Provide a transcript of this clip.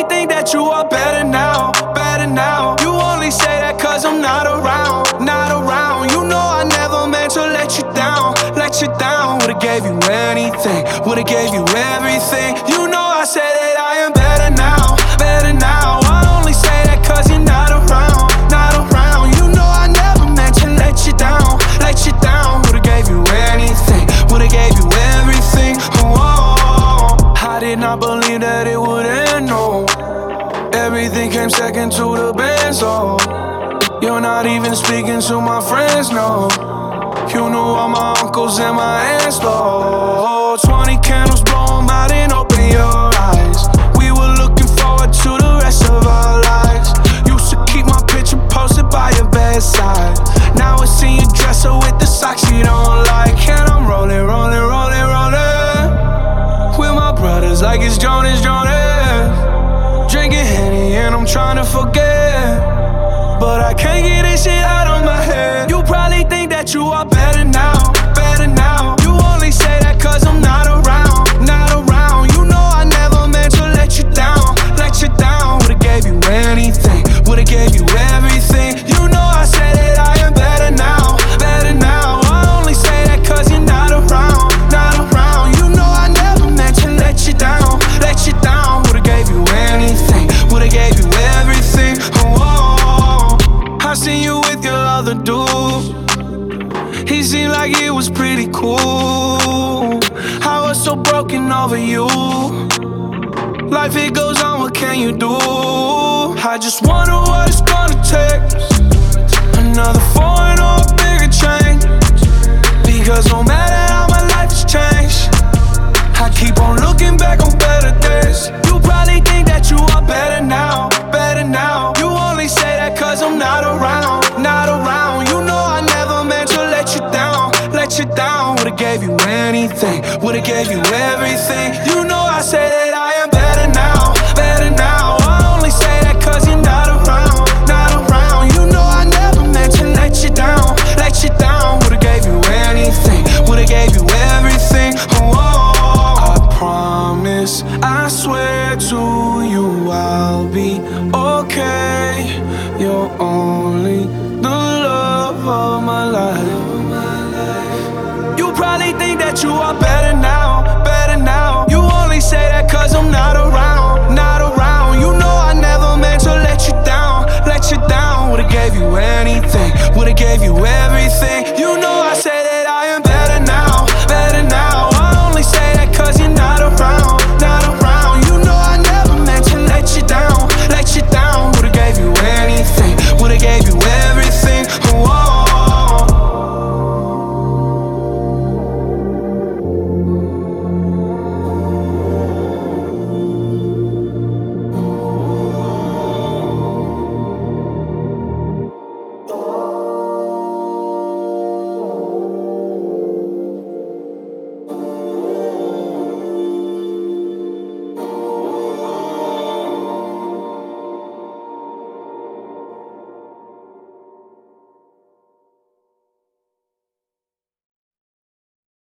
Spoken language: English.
probably think that you are better now, better now. You only say that cause I'm not around, not around. You know I never meant to let you down, let you down. Would've gave you anything, would've gave you everything. You know I said that I am better now, better now. I only say that cause you're not around, not around. You know I never meant to let you down, let you down. Would've gave you anything, would've gave you everything. Oh, I did not believe that it would end, no. Everything came second to the benzo. You're not even speaking to my friends, no. You knew all my uncles and my aunts, though. 20 candles, blow 'em out and open your eyes. We were looking forward to the rest of our lives. Used to keep my picture posted by your bedside. Now I see your dresser with the socks you don't like. And I'm rolling, rolling, rolling, rolling with my brothers like it's Jonas, Jonas. Drinking Henny and I'm trying to forget, but I can't get this shit out of my head. You probably think that you are better now, better now. You only say that cause I'm not around, not around. You know I never meant to let you down, let you down. Would've gave you anything, would've gave you everything. You know I said that I am better now, better now. I only say that cause you're not around, not around. You know I never meant to let you down, let you down. Would've gave you anything, would've gave you everything. Oh, I seen you with your other dude. He seemed like it was pretty cool. I was so broken over you. Life it goes on, what can you do? I just wonder what it's gonna take. Another foreign or a bigger change. Because no matter how my life has changed, I keep on looking back on better days. You probably think that you are better now, better now. You only say that cause I'm not around, not around. You know I never meant to let you down, let you down. Would've gave you anything, would've gave you everything. You know I say that I am better now, better now. I only say that cause you're not around, not around. You know I never meant to let you down, let you down. Would've gave you anything, would've gave you everything. Oh, I promise, I swear to you I'll be okay. You're only the love of my life. You probably think that you are better now, better now. You only say that cause I'm not around, not around. You know I never meant to let you down, let you down. Would've gave you anything, would've gave you everything. You know